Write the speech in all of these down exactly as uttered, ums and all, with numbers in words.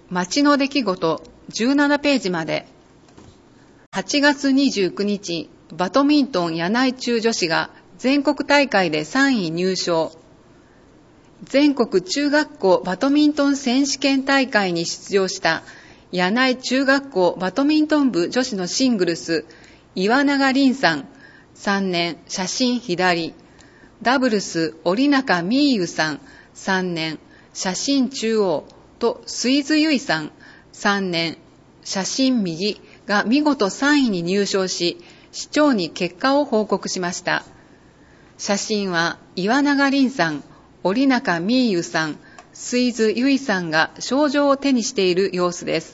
街の出来事じゅうななページまで。はちがつにじゅうくにち、バドミントン柳井中女子が全国大会でさんい入賞。全国中学校バドミントン選手権大会に出場した柳井中学校バドミントン部女子のシングルス、岩永凛さん、さんねん、写真左。ダブルス、織中美優さん、さんねん、写真中央と水津優衣さん、さんねん、写真右が見事さんいに入賞し、市長に結果を報告しました。写真は岩永凛さん、織中美優さん、水津優衣さんが賞状を手にしている様子です。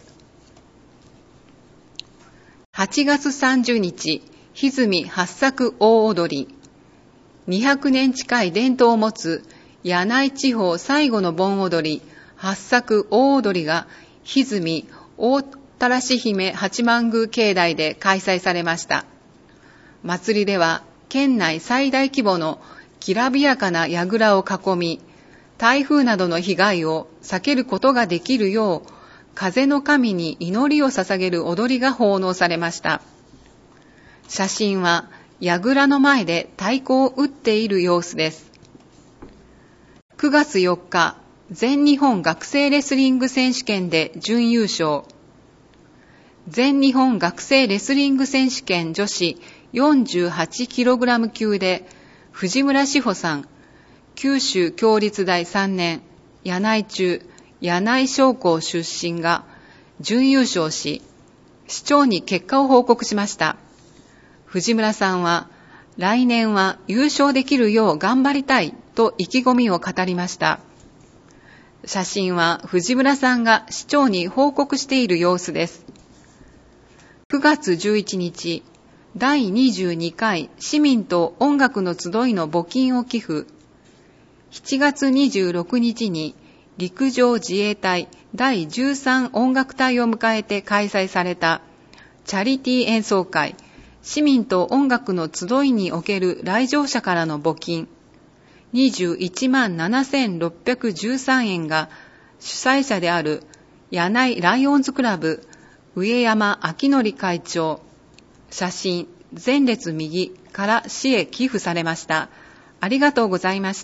はちがつさんじゅうにち、歪み八作大踊り。にひゃくねん近い伝統を持つ柳井地方最後の盆踊り、八作大踊りが歪み大たらし姫八幡宮境内で開催されました。祭りでは県内最大規模のきらびやかな櫓を囲み、台風などの被害を避けることができるよう、風の神に祈りを捧げる踊りが奉納されました。写真は櫓の前で太鼓を打っている様子です。くがつよっか、全日本学生レスリング選手権で準優勝。全日本学生レスリング選手権女子 よんじゅうはちキログラム 級で藤村志保さん、九州共立大さんねん、柳井中、柳井商工出身が準優勝し、市長に結果を報告しました。藤村さんは、来年は優勝できるよう頑張りたいと意気込みを語りました。写真は藤村さんが市長に報告している様子です。くがつじゅういちにち、だいにじゅうにかい市民と音楽の集いの募金を寄付。しちがつにじゅうろくにちに陸上自衛隊だいじゅうさん音楽隊を迎えて開催されたチャリティー演奏会、市民と音楽の集いにおける来場者からの募金にじゅういちまんななせんろっぴゃくじゅうさんえんが主催者である柳井ライオンズクラブ上山明則会長、写真前列右から市へ寄付されました。ありがとうございました。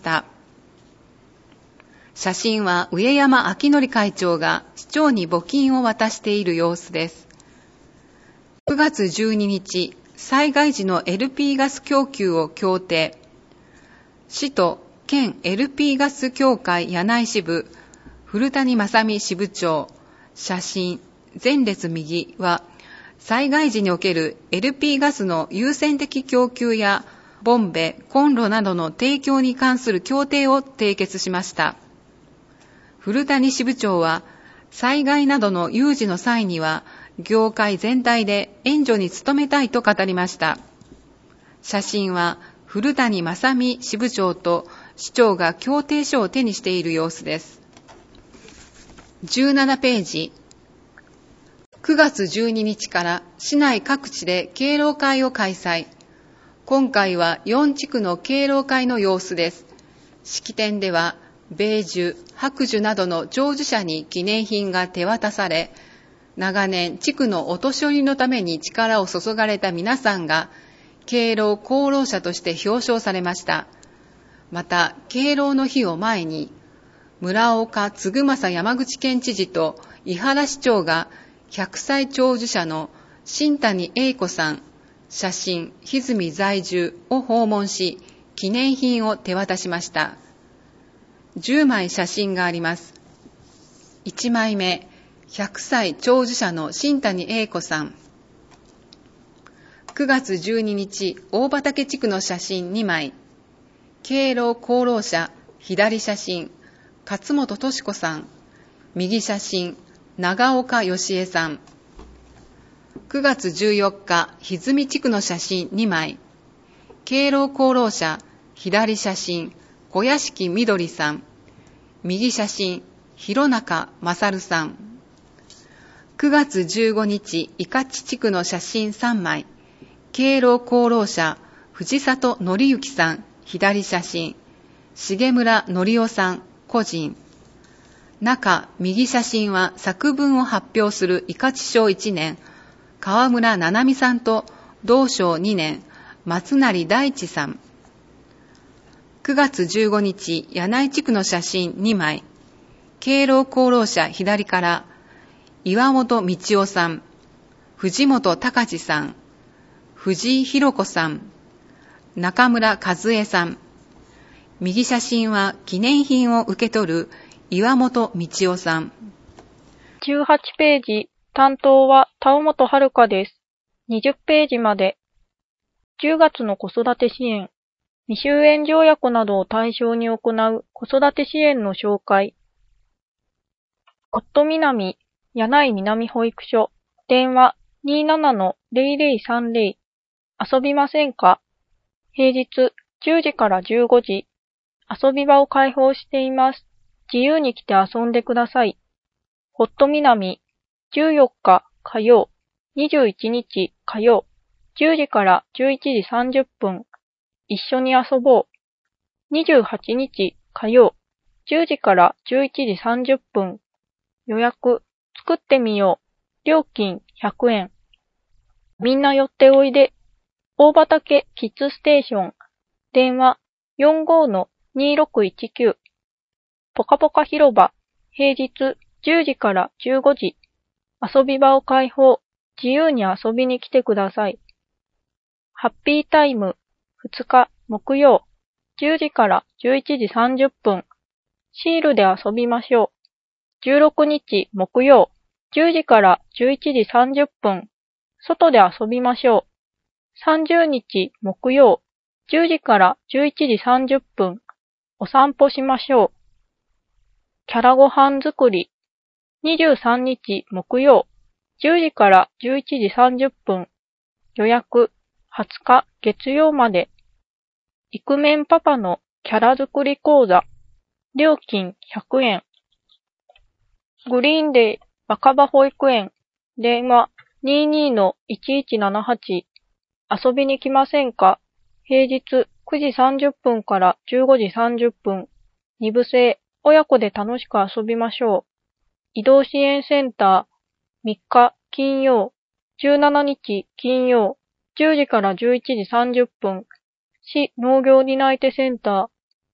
写真は上山明則会長が市長に募金を渡している様子です。くがつじゅうににち、災害時の エルピー ガス供給を協定。市と県 エルピー ガス協会柳井支部、古谷正美支部長、写真前列右は、災害時における エルピー ガスの優先的供給やボンベ、コンロなどの提供に関する協定を締結しました。古谷支部長は、災害などの有事の際には、業界全体で援助に努めたいと語りました。写真は古谷正美支部長と市長が協定書を手にしている様子です。じゅうななページ。くがつじゅうににちから市内各地で敬老会を開催。今回はよんちくの敬老会の様子です。式典では、米寿、白寿などの長寿者に記念品が手渡され、長年地区のお年寄りのために力を注がれた皆さんが敬老功労者として表彰されました。また敬老の日を前に村岡嗣政山口県知事と伊原市長がひゃくさい長寿者の新谷英子さん、写真歪み在住を訪問し記念品を手渡しました。じゅうまい写真があります。いちまいめ、ひゃくさい長寿者の新谷英子さん。くがつじゅうににち、大畑地区の写真にまい。敬老功労者、左写真、勝本敏子さん。右写真、長岡義恵さん。くがつじゅうよっか、歪み地区の写真にまい。敬老功労者、左写真、小屋敷みどりさん。右写真、広中勝さん。くがつじゅうごにち、伊勝地区の写真さんまい。敬老功労者、藤里則之さん、左写真。重村則夫さん、個人。 中、右写真は作文を発表する伊香地賞いちねん、川村七海さんと同賞にねん、松成大地さん。くがつじゅうごにち、柳井地区の写真にまい。敬老功労者左から、岩本道夫さん、藤本隆さん、藤井弘子さん、中村和恵さん。右写真は記念品を受け取る岩本道夫さん。 じゅうはちページ、担当は田尾本遥です。にじゅっページまで。じゅうがつの子育て支援、未就園児親子などを対象に行う子育て支援の紹介。夫南、柳井南保育所、電話 にじゅうななのゼロゼロさんゼロ、遊びませんか？平日じゅうじからじゅうごじ、遊び場を開放しています。自由に来て遊んでください。ホット南、じゅうよっか火曜、にじゅういちにち火曜、じゅうじからじゅういちじさんじゅっぷん、一緒に遊ぼう。にじゅうはちにち火曜、じゅうじからじゅういちじさんじゅっぷん、予約、作ってみよう。料金ひゃくえん。みんな寄っておいで。大畑キッズステーション。電話 よんごのにろくいちきゅう。ぽかぽか広場。平日じゅうじからじゅうごじ。遊び場を開放。自由に遊びに来てください。ハッピータイム。ふつか木曜。じゅうじからじゅういちじさんじゅっぷん。シールで遊びましょう。じゅうろくにち木曜。じゅうじからじゅういちじさんじゅっぷん。外で遊びましょう。さんじゅうにち木曜。じゅうじからじゅういちじさんじゅっぷん。お散歩しましょう。キャラご飯作り。にじゅうさんにち木曜。じゅうじからじゅういちじさんじゅっぷん。予約はつか月曜まで。イクメンパパのキャラ作り講座。料金ひゃくえん。グリーンデー若葉保育園。電話 にじゅうにのいちいちななはち。遊びに来ませんか？平日くじさんじゅっぷんからじゅうごじさんじゅっぷん。二部制。親子で楽しく遊びましょう。移動支援センター。みっか金曜。じゅうしちにち金曜。じゅうじからじゅういちじさんじゅっぷん。市農業担い手センター。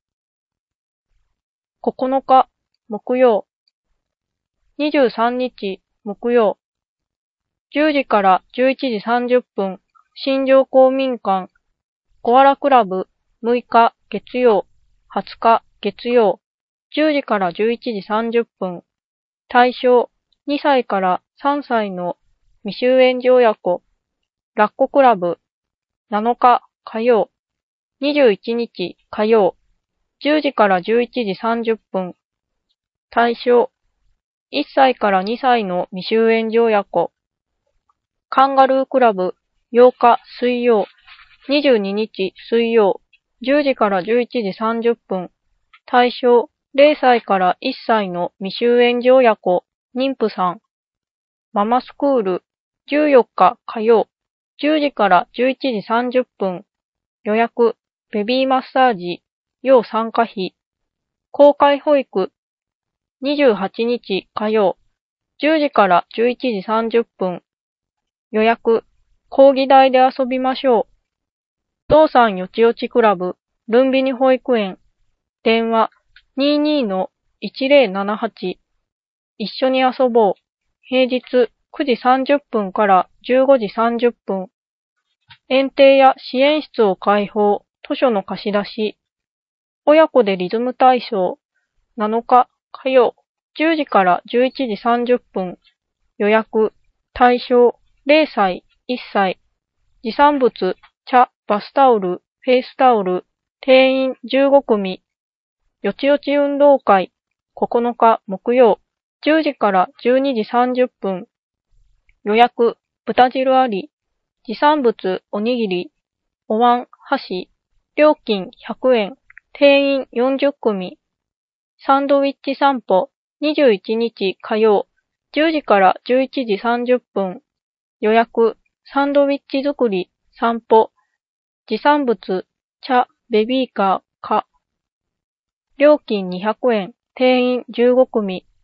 ここのか木曜。にじゅうさんにち木曜。じゅうじからじゅういちじさんじゅっぷん。新庄公民館。コアラクラブ。むいか月曜。はつか月曜。じゅうじからじゅういちじさんじゅっぷん。対象にさいからさんさいの未就園児親子。ラッコクラブ。なのか火曜。にじゅういちにち火曜。じゅうじからじゅういちじさんじゅっぷん。対象いっさいからにさいの未就園児親子。カンガルークラブ。ようか水曜。にじゅうににち水曜。じゅうじからじゅういちじさんじゅっぷん。対象れいさいからいっさいの未就園児親子。妊婦さん。ママスクール。じゅうよっか火曜。じゅうじからじゅういちじさんじゅっぷん。予約。ベビーマッサージ。要参加費。公開保育。にじゅうはちにち火曜。じゅうじからじゅういちじさんじゅっぷん。予約。講義台で遊びましょう。父さんよちよちクラブ。ルンビニ保育園。電話 にじゅうにのいちゼロななはち。一緒に遊ぼう。平日くじさんじゅっぷんからじゅうごじさんじゅっぷん。園庭や支援室を開放。図書の貸し出し。親子でリズム体操。なのか火曜。じゅうじからじゅういちじさんじゅっぷん。予約。対象れいさい、いっさい。持参物、茶、バスタオル、フェイスタオル。定員じゅうごくみ。よちよち運動会。ここのか木曜。じゅうじからじゅうにじさんじゅっぷん。予約。豚汁あり。持参物、おにぎり。お椀、箸。料金ひゃくえん。定員よんじゅっくみ。サンドウィッチ散歩。にじゅういちにち火曜。じゅうじからじゅういちじさんじゅっぷん。予約。サンドウィッチ作り。散歩。持参物。茶、ベビーカー、か。料金にひゃくえん。定員じゅうごくみ。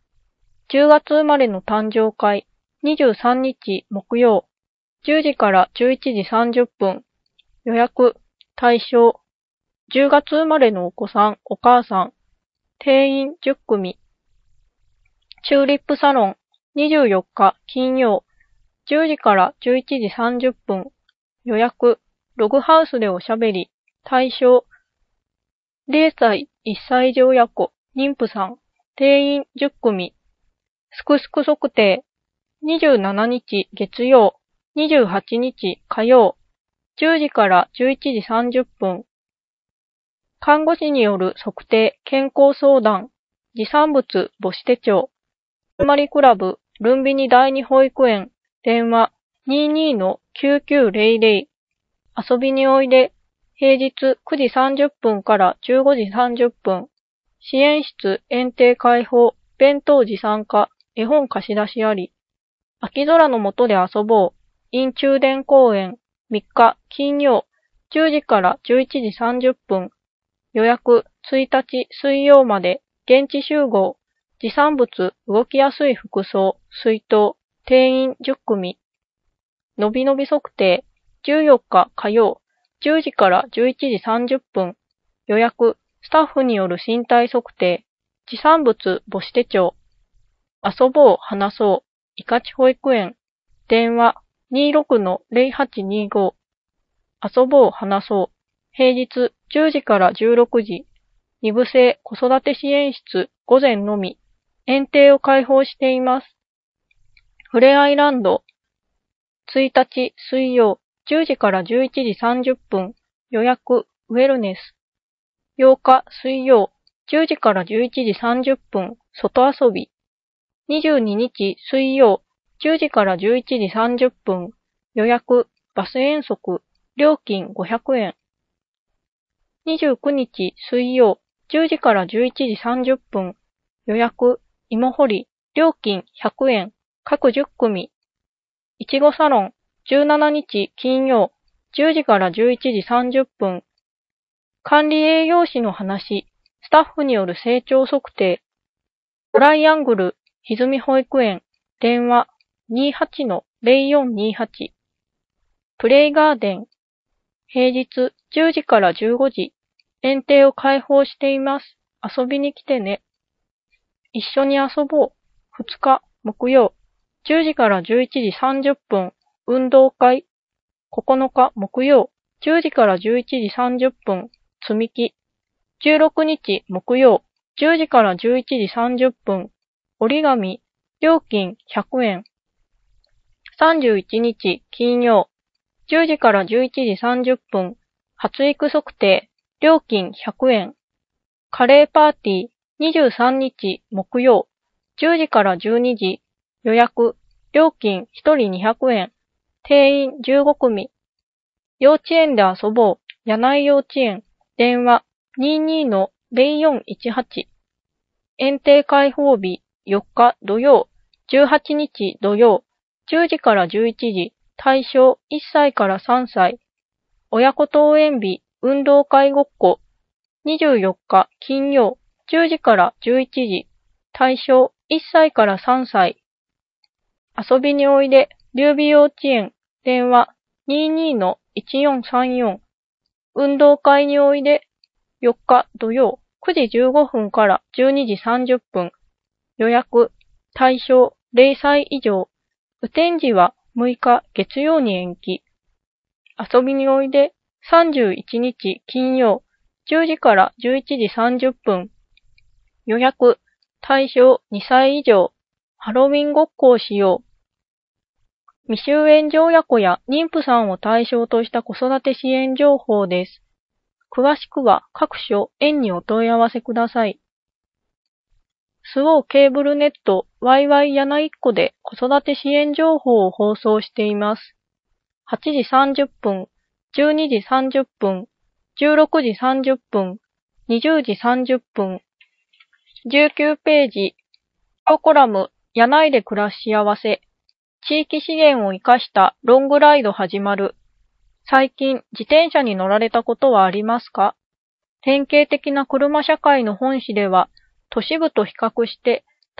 じゅうがつ生まれの誕生会、にじゅうさんにち木曜、じゅうじからじゅういちじさんじゅっぷん、予約、対象、じゅうがつ生まれのお子さん、お母さん、定員じゅっくみ。チューリップサロン、にじゅうよっか金曜、じゅうじからじゅういちじさんじゅっぷん、予約、ログハウスでおしゃべり、対象、ぜろさい、いっさい以上や子、妊婦さん、定員じゅっくみ。すくすく測定、にじゅうしちにち月曜、にじゅうはちにち火曜、じゅうじからじゅういちじさんじゅっぷん。看護師による測定、健康相談、持産物母子手帳、つまりクラブ、ルンビニ第二保育園、電話 にじゅうにのきゅうきゅうぜろぜろ、遊びにおいで、平日くじさんじゅっぷんからじゅうごじさんじゅっぷん、支援室、園庭開放、弁当持参加、絵本貸し出しあり、秋空の下で遊ぼう、陰中電公園、みっか金曜、じゅうじからじゅういちじさんじゅっぷん、予約ついたち水曜まで、現地集合、持産物動きやすい服装、水筒、定員じゅっくみ、のびのび測定、じゅうよっか火曜、じゅうじからじゅういちじさんじゅっぷん、予約、スタッフによる身体測定、持産物母子手帳、遊ぼう話そう、いかち保育園、電話 にじゅうろくのぜろはちにご、遊ぼう話そう、平日じゅうじからじゅうろくじ、二部制子育て支援室午前のみ、園庭を開放しています。ふれあいランド、ついたち水曜、じゅうじからじゅういちじさんじゅっぷん、予約ウェルネス。ようか水曜、じゅうじからじゅういちじさんじゅっぷん、外遊び。にじゅうににち水曜、じゅうじからじゅういちじさんじゅっぷん、予約バス遠足、料金ごひゃくえん。にじゅうくにち水曜、じゅうじからじゅういちじさんじゅっぷん、予約芋掘り、料金ひゃくえん、各じゅっくみ。いちごサロン、じゅうしちにち金曜、じゅうじからじゅういちじさんじゅっぷん。管理栄養士の話、スタッフによる成長測定。トライアングル、ひずみ保育園、電話 にじゅうはちのぜろよんにはち。プレイガーデン、平日じゅうじからじゅうごじ、園庭を開放しています。遊びに来てね。一緒に遊ぼう。ふつか木曜、じゅうじからじゅういちじさんじゅっぷん、運動会。ここのか木曜、じゅうじからじゅういちじさんじゅっぷん、積み木。じゅうろくにち木曜、じゅうじからじゅういちじさんじゅっぷん、折り紙、料金ひゃくえん。さんじゅういちにち金曜、じゅうじからじゅういちじさんじゅっぷん、発育測定、料金ひゃくえん。カレーパーティー、にじゅうさんにち木曜、じゅうじからじゅうにじ、予約、料金ひとりにひゃくえん、定員じゅうごくみ。幼稚園で遊ぼう、柳井幼稚園、電話 にじゅうにのぜろよんいちはち。園庭開放日よっか土曜、じゅうはちにち土曜、じゅうじからじゅういちじ、対象いっさいからさんさい。親子登園日、運動会ごっこ、にじゅうよっか金曜、じゅうじからじゅういちじ、対象いっさいからさんさい。遊びにおいで、劉備幼稚園、電話 にじゅうにのいちよんさんよん。運動会においで、よっか土曜、くじじゅうごふんからじゅうにじさんじゅっぷん。予約、対象ぜろさい以上。雨天時はむいか月曜に延期。遊びにおいで、さんじゅういちにち金曜、じゅうじからじゅういちじさんじゅっぷん。予約、対象にさい以上。ハロウィンごっこをしよう。未就園児親子や妊婦さんを対象とした子育て支援情報です。詳しくは各所園にお問い合わせください。スオーケーブルネット ワイワイ やないっこで子育て支援情報を放送しています。はちじさんじゅっぷん、じゅうにじさんじゅっぷん、じゅうろくじさんじゅっぷん、にじゅうじさんじゅっぷん、じゅうきゅうページ、コラム、やないで暮らし幸せ、地域資源を生かしたロングライド始まる。最近自転車に乗られたことはありますか？典型的な車社会の本誌では、都市部と比較して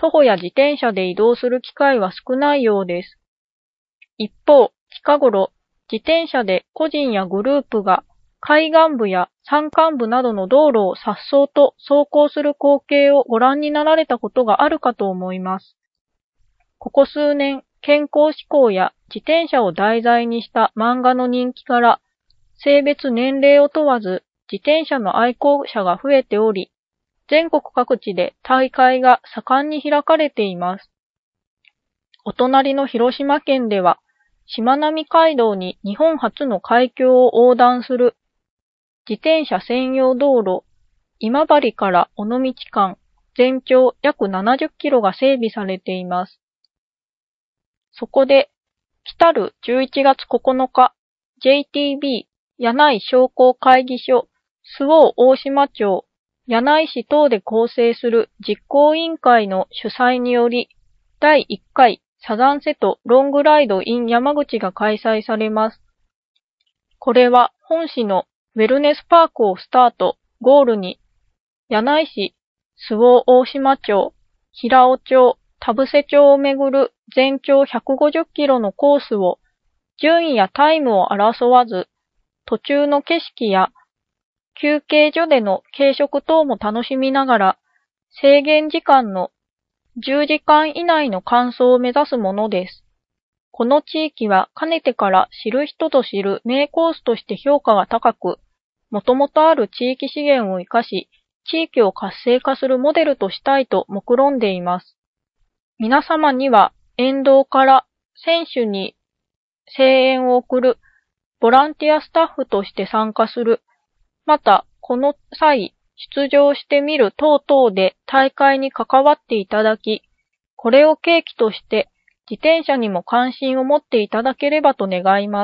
徒歩や自転車で移動する機会は少ないようです。一方、近頃、自転車で個人やグループが海岸部や山間部などの道路を颯爽と走行する光景をご覧になられたことがあるかと思います。ここ数年、健康志向や自転車を題材にした漫画の人気から、性別年齢を問わず自転車の愛好者が増えており、全国各地で大会が盛んに開かれています。お隣の広島県では、しまなみ海道に日本初の海峡を横断する自転車専用道路、今治から尾道間、全長約ななじゅっキロが整備されています。そこで、来たるじゅういちがつここのか、ジェイティービー 柳井商工会議所、周防大島町、柳井市等で構成する実行委員会の主催により、だいいっかいサザンセトロングライド in 山口が開催されます。これは本市のウェルネスパークをスタート、ゴールに、柳井市、周防大島町、平尾町、田伏町をめぐる全長ひゃくごじゅっキロのコースを、順位やタイムを争わず、途中の景色や休憩所での軽食等も楽しみながら、制限時間のじゅうじかん以内の完走を目指すものです。この地域はかねてから知る人ぞ知る名コースとして評価が高く、もともとある地域資源を生かし、地域を活性化するモデルとしたいと目論んでいます。皆様には沿道から選手に声援を送る、ボランティアスタッフとして参加する、またこの際出場してみる等々で大会に関わっていただき、これを契機として自転車にも関心を持っていただければと願います。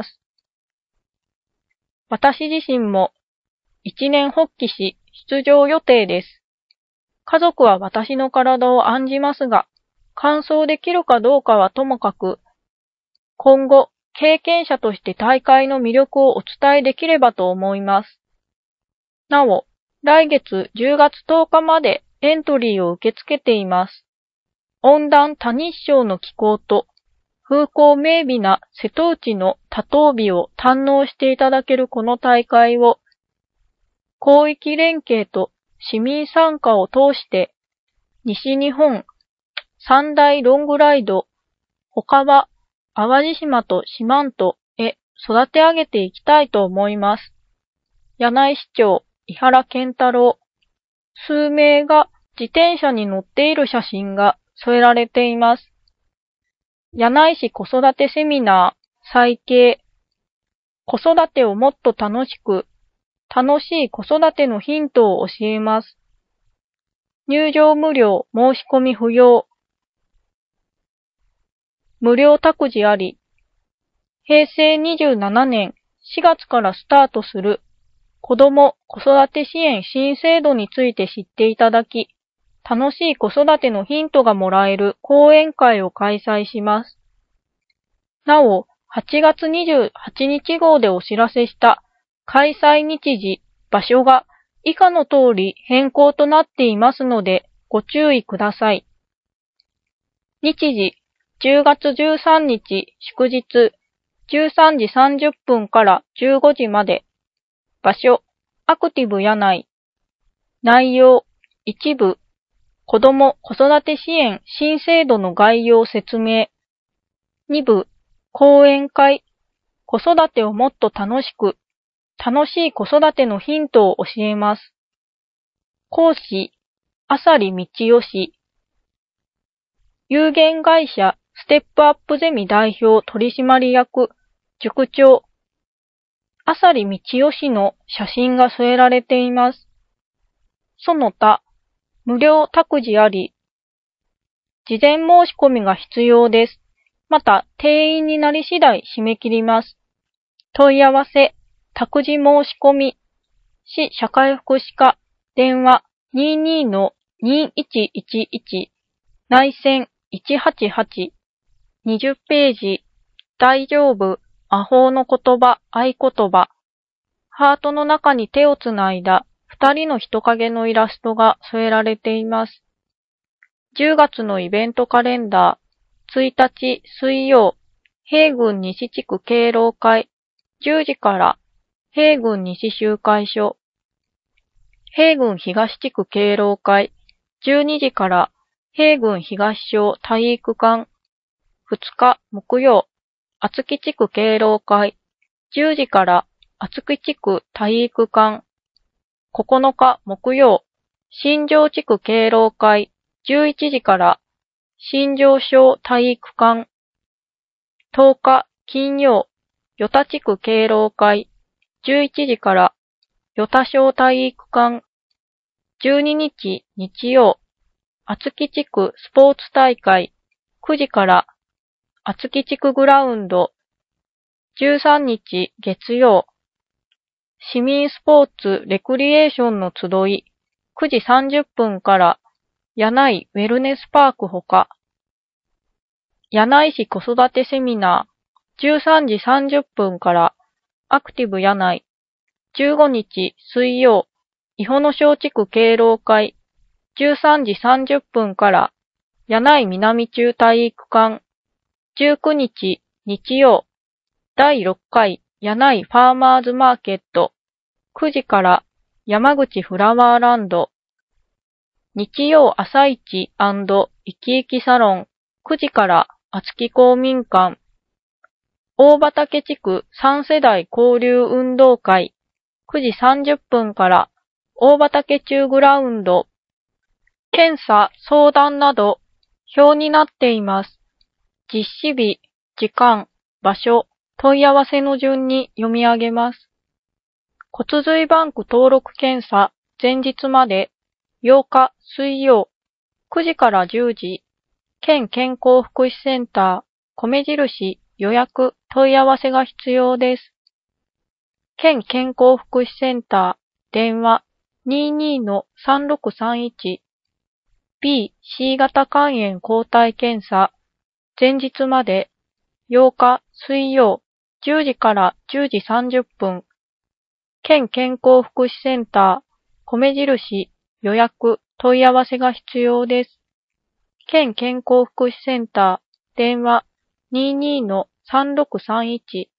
私自身も一年発起し出場予定です。家族は私の体を案じますが、完走できるかどうかはともかく、今後経験者として大会の魅力をお伝えできればと思います。なお、来月じゅうがつとおかまでエントリーを受け付けています。温暖多日照の気候と風光明媚な瀬戸内の多島美を堪能していただけるこの大会を、広域連携と市民参加を通して、西日本三大ロングライド、他は淡路島と四万十へ育て上げていきたいと思います。柳井市長、井原健太郎。数名が自転車に乗っている写真が添えられています。柳井市子育てセミナー、再掲。子育てをもっと楽しく、楽しい子育てのヒントを教えます。入場無料、申し込み不要。無料託児あり。へいせいにじゅうななねんしがつからスタートする子ども子育て支援新制度について知っていただき、楽しい子育てのヒントがもらえる講演会を開催します。なお、はちがつにじゅうはちにち号でお知らせした開催日時、場所が以下の通り変更となっていますのでご注意ください。日時、じゅうがつじゅうさんにち祝日、じゅうさんじさんじゅっぷんからじゅうごじまで。場所、アクティブ柳井。内容、一部、子ども子育て支援新制度の概要説明。二部、講演会。子育てをもっと楽しく、楽しい子育てのヒントを教えます。講師、浅利道義。有限会社ステップアップゼミ代表取締役、塾長。浅利道義の写真が添えられています。その他、無料託児あり。事前申し込みが必要です。また、定員になり次第締め切ります。問い合わせ、託児申し込み、市社会福祉課、電話 にじゅうに の にいちいちいち、内線いちはちはち、にじゅっページ、大丈夫、魔法の言葉、合言葉、ハートの中に手をつないだ二人の人影のイラストが添えられています。 じゅうがつのイベントカレンダー、ついたち水曜、平郡西地区敬老会、じゅうじから平郡西集会所、平郡東地区敬老会、じゅうにじから平郡東小体育館、ふつか木曜、厚木地区敬老会、じゅうじから厚木地区体育館、ここのか木曜、新庄地区敬老会、じゅういちじから新庄小体育館、とおか金曜、与田地区敬老会、じゅういちじから与田小体育館、じゅうににち日曜、厚木地区スポーツ大会、くじから厚木地区グラウンド、じゅうさんにち月曜、市民スポーツレクリエーションの集い、くじさんじゅっぷんから柳井ウェルネスパークほか、柳井市子育てセミナー、じゅうさんじさんじゅっぷんからアクティブ柳井、じゅうごにち水曜、伊保野小地区敬老会、じゅうさんじさんじゅっぷんから柳井南中体育館、じゅうくにち日曜、だいろっかい柳井ファーマーズマーケット、くじから山口フラワーランド、日曜朝市&生き生きサロン、くじから厚木公民館、大畑地区さん世代交流運動会、くじさんじゅっぷんから大畑中グラウンド、検査、相談など表になっています。実施日、時間、場所、問い合わせの順に読み上げます。骨髄バンク登録検査前日までようか水曜くじからじゅうじ、県健康福祉センター米印予約問い合わせが必要です。県健康福祉センター電話 にじゅうにのさんろくさんいち B、C 型肝炎抗体検査前日までようか水曜じゅうじからじゅうじさんじゅっぷん、県健康福祉センター米印予約問い合わせが必要です。県健康福祉センター電話 にじゅうにのさんろくさんいち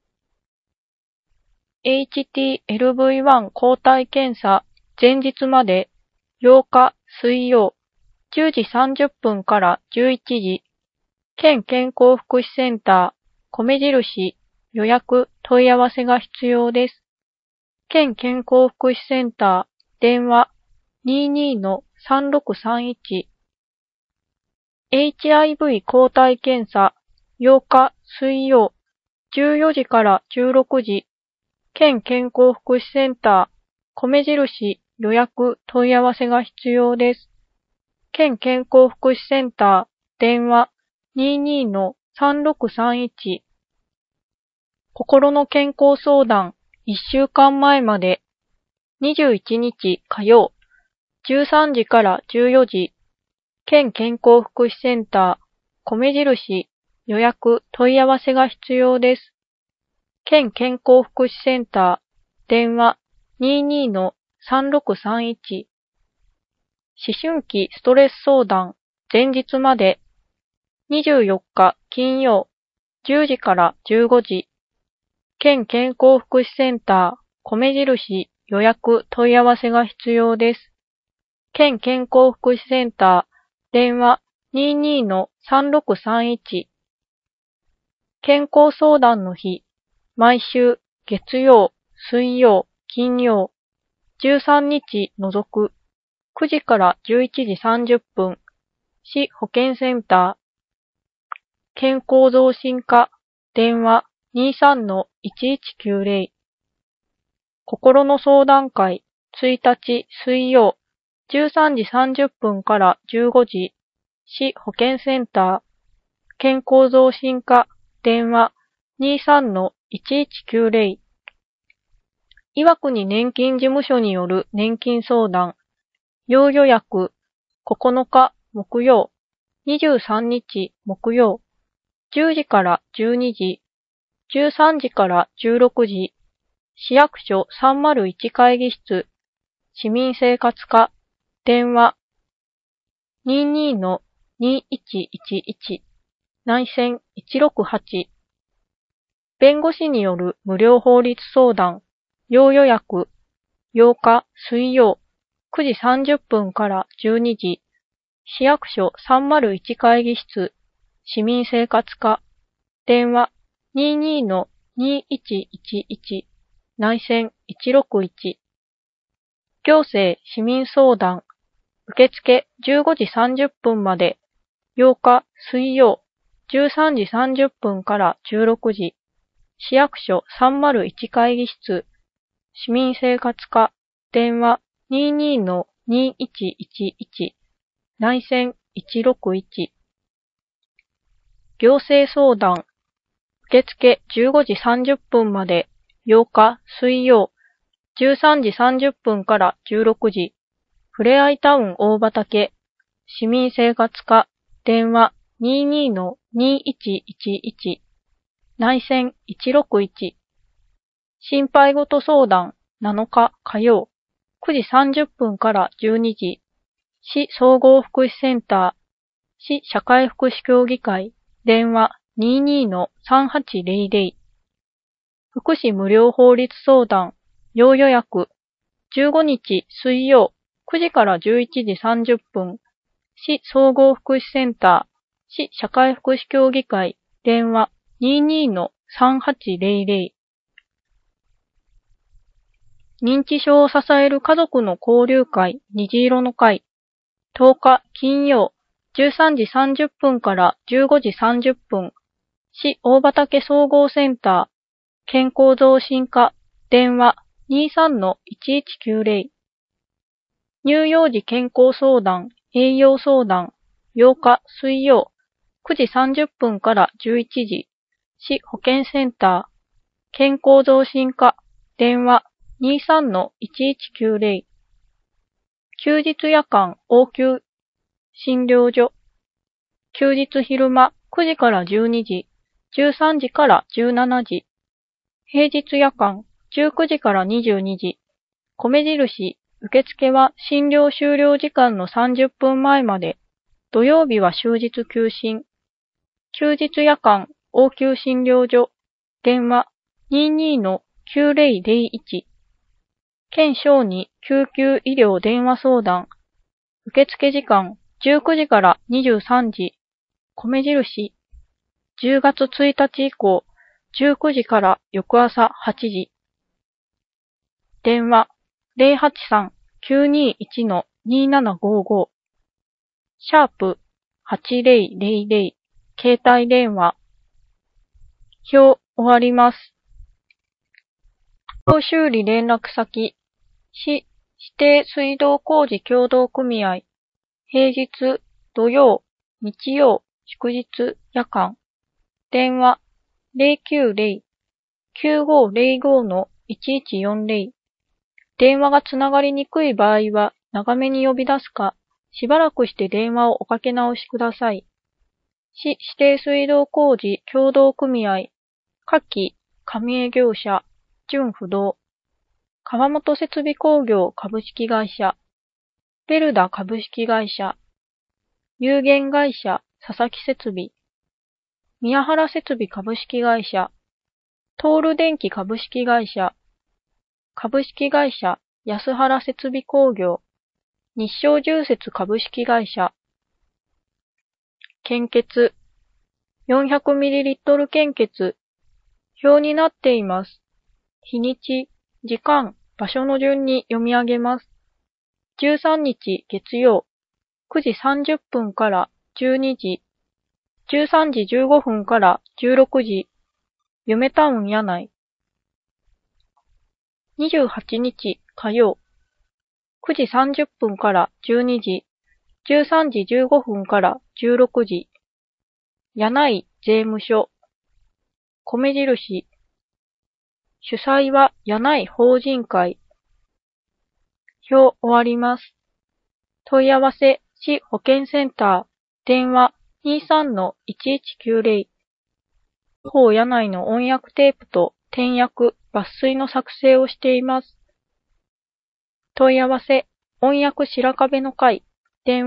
エイチティーエルブイワン 抗体検査前日までようか水曜じゅうじさんじゅっぷんからじゅういちじ、県健康福祉センター米印予約問い合わせが必要です。県健康福祉センター電話 にじゅうにのさんろくさんいち エイチアイブイ 抗体検査ようか水曜じゅうよじからじゅうろくじ、県健康福祉センター米印予約問い合わせが必要です。県健康福祉センター電話 にじゅうにのさんろくさんいち 心の健康相談いっしゅうかんまえまでにじゅういちにち火曜じゅうさんじからじゅうよじ、県健康福祉センター米印予約問い合わせが必要です。県健康福祉センター電話 にじゅうにのさんろくさんいち 思春期ストレス相談前日までにじゅうよっか金曜じゅうじからじゅうごじ、県健康福祉センター米印予約問い合わせが必要です。県健康福祉センター電話 にじゅうにのさんろくさんいち 健康相談の日、毎週月曜、水曜、金曜、じゅうさんにち除くくじからじゅういちじさんじゅっぷん、市保健センター健康増進課電話 にじゅうさんのいちいちきゅうぜろ 心の相談会ついたち水曜じゅうさんじさんじゅっぷんからじゅうごじ、市保健センター健康増進課電話 にじゅうさんのいちいちきゅうぜろ 岩国年金事務所による年金相談要予約ここのか木曜にじゅうさんにち木曜じゅうじからじゅうにじ、じゅうさんじからじゅうろくじ、市役所さんまるいち会議室市民生活課電話 にじゅうにのにいちいちいち、内線いちろくはち。弁護士による無料法律相談、要予約、ようか水曜くじさんじゅっぷんからじゅうにじ、市役所さんまるいち会議室、市民生活課、電話 にじゅうにのにいちいちいち、内線いちろくいち。行政市民相談、受付じゅうごじさんじゅっぷんまで、ようか水曜じゅうさんじさんじゅっぷんからじゅうろくじ、市役所さんまるいち会議室、市民生活課、電話 にじゅうにのにいちいちいち、内線いちろくいち。行政相談、受付じゅうごじさんじゅっぷんまで、ようか水曜じゅうさんじさんじゅっぷんからじゅうろくじ、ふれあいタウン大畑、市民生活課、電話 にじゅうにのにいちいちいち、内線いちろくいち。心配事相談なのか火曜くじさんじゅっぷんからじゅうにじ、市総合福祉センター、市社会福祉協議会、電話 にじゅうにのさんはちぜろぜろ。福祉無料法律相談、要予約、じゅうごにち水曜くじからじゅういちじさんじゅっぷん、市総合福祉センター、市社会福祉協議会、電話 にじゅうにのさんはちぜろぜろ。認知症を支える家族の交流会、虹色の会、とおか金曜じゅうさんじさんじゅっぷんからじゅうごじさんじゅっぷん、市大畑総合センター、健康増進課、電話 にじゅうさんのいちいちきゅうぜろ。乳幼児健康相談、栄養相談、ようか水曜くじさんじゅっぷんからじゅういちじ、市保健センター、健康増進課、電話にじゅうさんのいちいちきゅうぜろ。休日夜間応急診療所、休日昼間くじからじゅうにじ、じゅうさんじからじゅうしちじ、平日夜間じゅうくじからにじゅうにじ、米印、受付は診療終了時間のさんじゅっぷんまえまで、土曜日は終日休診、休日夜間応急診療所、電話にじゅうにのきゅうぜろぜろいち、県小児救急医療電話相談、受付時間じゅうくじからにじゅうさんじ、米印、じゅうがつついたち以降、じゅうくじから翌朝はちじ、電話ゼロはちさんきゅうにいちのにななごご、シャープはちぜろぜろぜろ、携帯電話、表終わります。修理連絡先、市指定水道工事協同組合、平日、土曜、日曜、祝日、夜間、電話ゼロきゅうゼロ きゅうごゼロごのいちいちよんぜろ、電話がつながりにくい場合は長めに呼び出すか、しばらくして電話をおかけ直しください。市指定水道工事協同組合、下記、加盟業者、純不動、川本設備工業株式会社、ベルダ株式会社、有限会社佐々木設備、宮原設備株式会社、トール電機株式会社、株式会社安原設備工業、日照重設株式会社、献血、よんひゃくミリリットル 献血、表になっています。日にち、時間、場所の順に読み上げます。じゅうさんにち月曜、くじさんじゅっぷんからじゅうにじ、じゅうさんじじゅうごふんからじゅうろくじ、夢タウン柳井。にじゅうはちにち火曜、くじさんじゅっぷんからじゅうにじ、じゅうさんじじゅうごふんからじゅうろくじ、柳井税務署、米印、主催は柳井法人会。表終わります。問い合わせ、市保健センター、電話にじゅうさんのいちいちきゅうぜろ。法柳井の音訳テープと点訳、抜粋の作成をしています。問い合わせ、音訳白壁の会、電話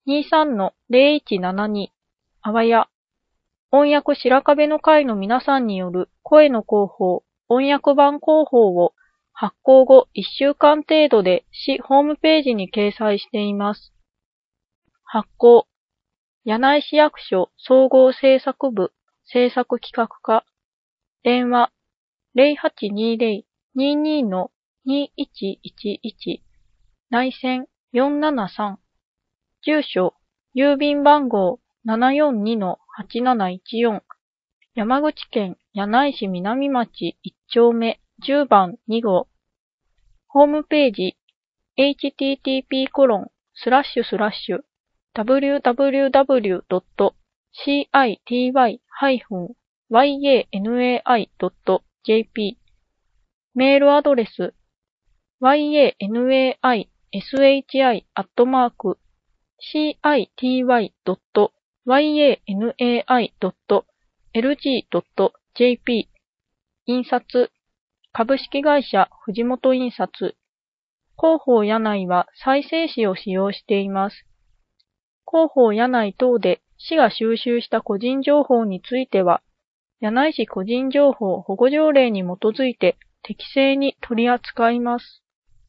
にじゅうさんのゼロいちななに、あわや、音訳白壁の会の皆さんによる声の広報、音訳版広報を発行後いっしゅうかん程度で市ホームページに掲載しています。発行、柳井市役所総合制作部制作企画課、電話 ゼロはちにゼロ にに にいちいちいち、内線よんななさん、住所、郵便番号 ななよんにのはちなないちよん、山口県柳井市南町いっ丁目じゅうばんに号、ホームページ エイチティーティーピーコロンスラッシュスラッシュダブリューダブリューダブリュードットシーアイティーワイハイフンワイエーエヌエーアイドットジェーピー、メールアドレス ワイエーエヌエーアイエスエイチアイアットマーク シーアイティーワイドットワイエーエヌエーアイドットエルジードットジェーピー、印刷、株式会社藤本印刷、広報柳井は再生紙を使用しています。広報柳井等で市が収集した個人情報については、柳井市個人情報保護条例に基づいて適正に取り扱います。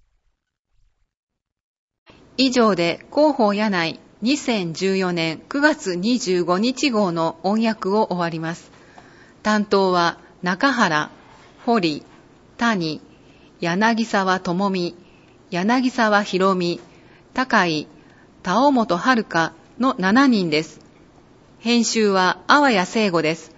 以上で広報柳井にせんじゅうよねんくがつにじゅうごにち号の音訳を終わります。担当は中原、堀、谷、柳沢智美、柳沢博美、高井、田尾本遥のしちにんです。編集は阿波谷聖吾です。